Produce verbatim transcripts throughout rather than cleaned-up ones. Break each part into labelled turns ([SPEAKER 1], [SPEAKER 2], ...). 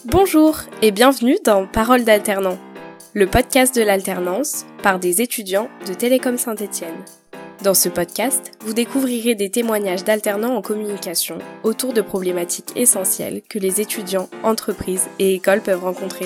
[SPEAKER 1] Bonjour et bienvenue dans Parole d'alternant, le podcast de l'alternance par des étudiants de Télécom Saint-Étienne. Dans ce podcast, vous découvrirez des témoignages d'alternants en communication autour de problématiques essentielles que les étudiants, entreprises et écoles peuvent rencontrer.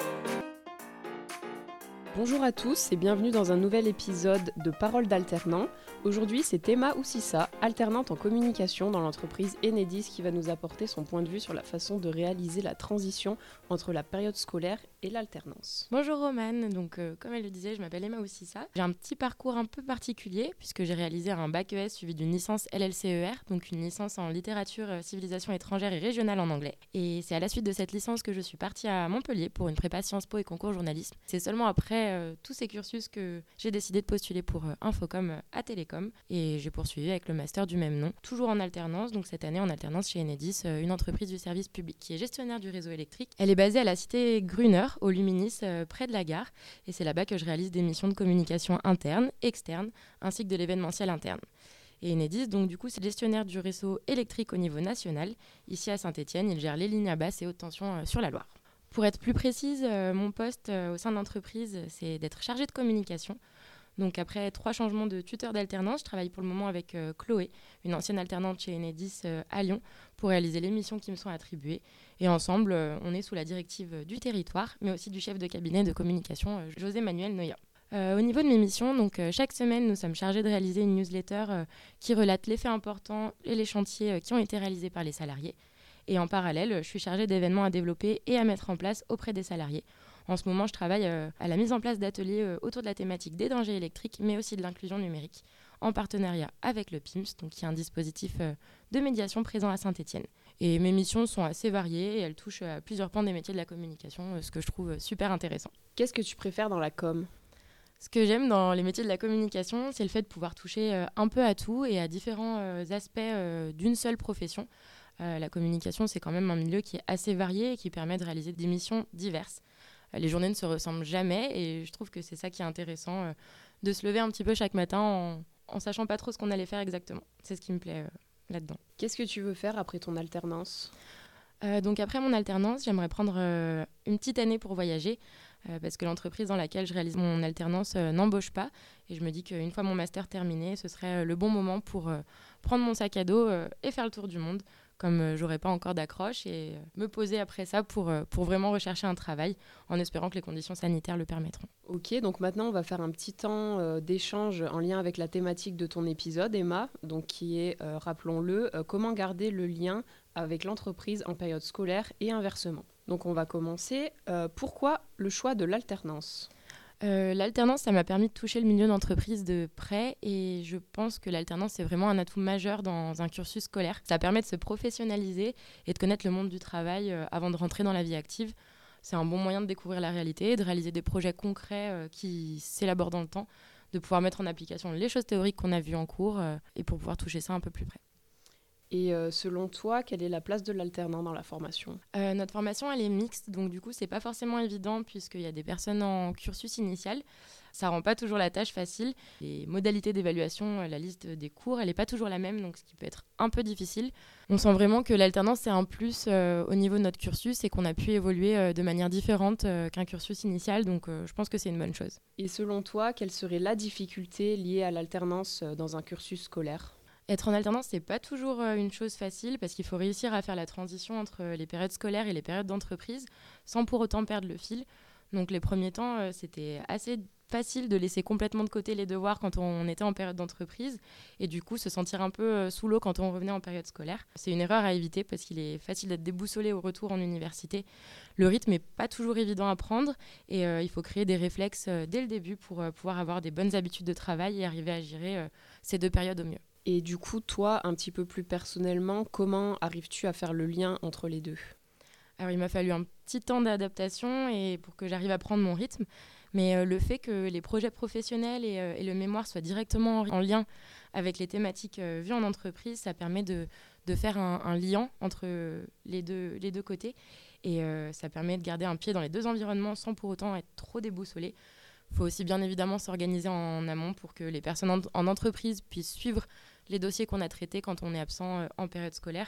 [SPEAKER 2] Bonjour à tous et bienvenue dans un nouvel épisode de Parole d'alternant. Aujourd'hui, c'est Emma Oussissa, alternante en communication dans l'entreprise Enedis, qui va nous apporter son point de vue sur la façon de réaliser la transition entre la période scolaire et l'alternance.
[SPEAKER 3] Bonjour Romane, donc euh, comme elle le disait, je m'appelle Emma Oussissa. J'ai un petit parcours un peu particulier puisque j'ai réalisé un bac E S suivi d'une licence L L C E R, donc une licence en littérature, euh, civilisation étrangère et régionale en anglais. Et c'est à la suite de cette licence que je suis partie à Montpellier pour une prépa Sciences Po et concours journalisme. C'est seulement après euh, tous ces cursus que j'ai décidé de postuler pour euh, Infocom euh, à Télécom et j'ai poursuivi avec le master du même nom, toujours en alternance, donc cette année en alternance chez Enedis, euh, une entreprise du service public qui est gestionnaire du réseau électrique. Elle est basée à la cité Gruner, au Luminis, euh, près de la gare, et c'est là-bas que je réalise des missions de communication interne, externe, ainsi que de l'événementiel interne. Et Enedis, donc du coup, c'est gestionnaire du réseau électrique au niveau national. Ici à Saint-Étienne, il gère les lignes à basse et haute tension euh, sur la Loire. Pour être plus précise, euh, mon poste euh, au sein de l'entreprise, c'est d'être chargée de communication. Donc après trois changements de tuteur d'alternance, je travaille pour le moment avec euh, Chloé, une ancienne alternante chez Enedis euh, à Lyon, pour réaliser les missions qui me sont attribuées. Et ensemble, euh, on est sous la directive euh, du territoire, mais aussi du chef de cabinet de communication, euh, José Manuel Noya. Euh, au niveau de mes missions, donc, euh, chaque semaine, nous sommes chargés de réaliser une newsletter euh, qui relate les faits importants et les chantiers euh, qui ont été réalisés par les salariés. Et en parallèle, je suis chargée d'événements à développer et à mettre en place auprès des salariés. En ce moment, je travaille euh, à la mise en place d'ateliers euh, autour de la thématique des dangers électriques, mais aussi de l'inclusion numérique, en partenariat avec le P I M S, donc, qui est un dispositif euh, de médiation présent à Saint-Étienne. Et mes missions sont assez variées et elles touchent à plusieurs pans des métiers de la communication, euh, ce que je trouve euh, super intéressant.
[SPEAKER 2] Qu'est-ce que tu préfères dans la com ?
[SPEAKER 3] Ce que j'aime dans les métiers de la communication, c'est le fait de pouvoir toucher euh, un peu à tout et à différents euh, aspects euh, d'une seule profession. Euh, la communication, c'est quand même un milieu qui est assez varié et qui permet de réaliser des missions diverses. Les journées ne se ressemblent jamais et je trouve que c'est ça qui est intéressant, euh, de se lever un petit peu chaque matin en, en sachant pas trop ce qu'on allait faire exactement. C'est ce qui me plaît euh, là-dedans.
[SPEAKER 2] Qu'est-ce que tu veux faire après ton alternance ?
[SPEAKER 3] euh, Donc après mon alternance, j'aimerais prendre euh, une petite année pour voyager euh, parce que l'entreprise dans laquelle je réalise mon alternance euh, n'embauche pas et je me dis qu'une fois mon master terminé, ce serait euh, le bon moment pour euh, prendre mon sac à dos euh, et faire le tour du monde. Comme euh, j'aurais pas encore d'accroche et euh, me poser après ça pour, euh, pour vraiment rechercher un travail en espérant que les conditions sanitaires le permettront.
[SPEAKER 2] Ok, donc maintenant on va faire un petit temps euh, d'échange en lien avec la thématique de ton épisode, Emma, donc qui est, euh, rappelons-le, euh, comment garder le lien avec l'entreprise en période scolaire et inversement. Donc on va commencer. Euh, pourquoi le choix de l'alternance ?
[SPEAKER 3] Euh, l'alternance, ça m'a permis de toucher le milieu d'entreprise de près et je pense que l'alternance, c'est vraiment un atout majeur dans un cursus scolaire. Ça permet de se professionnaliser et de connaître le monde du travail euh, avant de rentrer dans la vie active. C'est un bon moyen de découvrir la réalité, de réaliser des projets concrets euh, qui s'élaborent dans le temps, de pouvoir mettre en application les choses théoriques qu'on a vues en cours euh, et pour pouvoir toucher ça un peu plus près.
[SPEAKER 2] Et euh, selon toi, quelle est la place de l'alternant dans la formation ?
[SPEAKER 3] euh, Notre formation, elle est mixte, donc du coup, c'est pas forcément évident puisqu'il y a des personnes en cursus initial. Ça rend pas toujours la tâche facile. Les modalités d'évaluation, la liste des cours, elle est pas toujours la même, donc ce qui peut être un peu difficile. On sent vraiment que l'alternance, c'est un plus euh, au niveau de notre cursus et qu'on a pu évoluer euh, de manière différente euh, qu'un cursus initial, donc euh, je pense que c'est une bonne chose.
[SPEAKER 2] Et selon toi, quelle serait la difficulté liée à l'alternance euh, dans un cursus scolaire ?
[SPEAKER 3] Être en alternance, c'est pas toujours euh, une chose facile parce qu'il faut réussir à faire la transition entre les périodes scolaires et les périodes d'entreprise sans pour autant perdre le fil. Donc les premiers temps, euh, c'était assez facile de laisser complètement de côté les devoirs quand on était en période d'entreprise et du coup se sentir un peu euh, sous l'eau quand on revenait en période scolaire. C'est une erreur à éviter parce qu'il est facile d'être déboussolé au retour en université. Le rythme n'est pas toujours évident à prendre et euh, il faut créer des réflexes euh, dès le début pour euh, pouvoir avoir des bonnes habitudes de travail et arriver à gérer euh, ces deux périodes au mieux.
[SPEAKER 2] Et du coup, toi, un petit peu plus personnellement, comment arrives-tu à faire le lien entre les deux ?
[SPEAKER 3] Alors, il m'a fallu un petit temps d'adaptation et pour que j'arrive à prendre mon rythme. Mais euh, le fait que les projets professionnels et, euh, et le mémoire soient directement en, en lien avec les thématiques euh, vues en entreprise, ça permet de, de faire un, un lien entre les deux, les deux côtés. Et euh, ça permet de garder un pied dans les deux environnements sans pour autant être trop déboussolé. Il faut aussi bien évidemment s'organiser en amont pour que les personnes en, en entreprise puissent suivre les dossiers qu'on a traités quand on est absent euh, en période scolaire.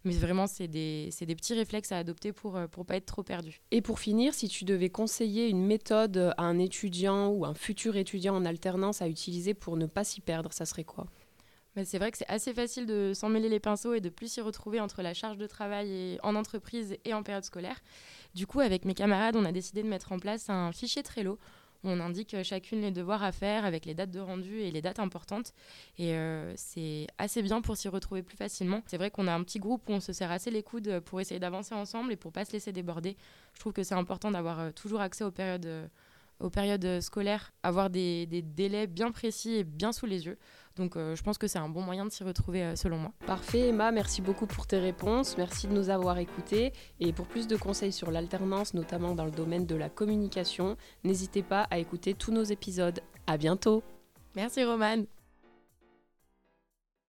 [SPEAKER 3] Mais vraiment, c'est des, c'est des petits réflexes à adopter pour ne pas être trop perdu.
[SPEAKER 2] Et pour finir, si tu devais conseiller une méthode à un étudiant ou un futur étudiant en alternance à utiliser pour ne pas s'y perdre, ça serait quoi ?
[SPEAKER 3] Mais c'est vrai que c'est assez facile de s'en mêler les pinceaux et de plus s'y retrouver entre la charge de travail et en entreprise et en période scolaire. Du coup, avec mes camarades, on a décidé de mettre en place un fichier Trello où on indique chacune les devoirs à faire avec les dates de rendu et les dates importantes. Et euh, c'est assez bien pour s'y retrouver plus facilement. C'est vrai qu'on a un petit groupe où on se serre assez les coudes pour essayer d'avancer ensemble et pour ne pas se laisser déborder. Je trouve que c'est important d'avoir toujours accès aux périodes, aux périodes scolaires, avoir des, des délais bien précis et bien sous les yeux. Donc euh, je pense que c'est un bon moyen de s'y retrouver euh, selon moi.
[SPEAKER 2] Parfait Emma, merci beaucoup pour tes réponses, merci de nous avoir écoutés et pour plus de conseils sur l'alternance, notamment dans le domaine de la communication, n'hésitez pas à écouter tous nos épisodes. À bientôt.
[SPEAKER 3] Merci Romane.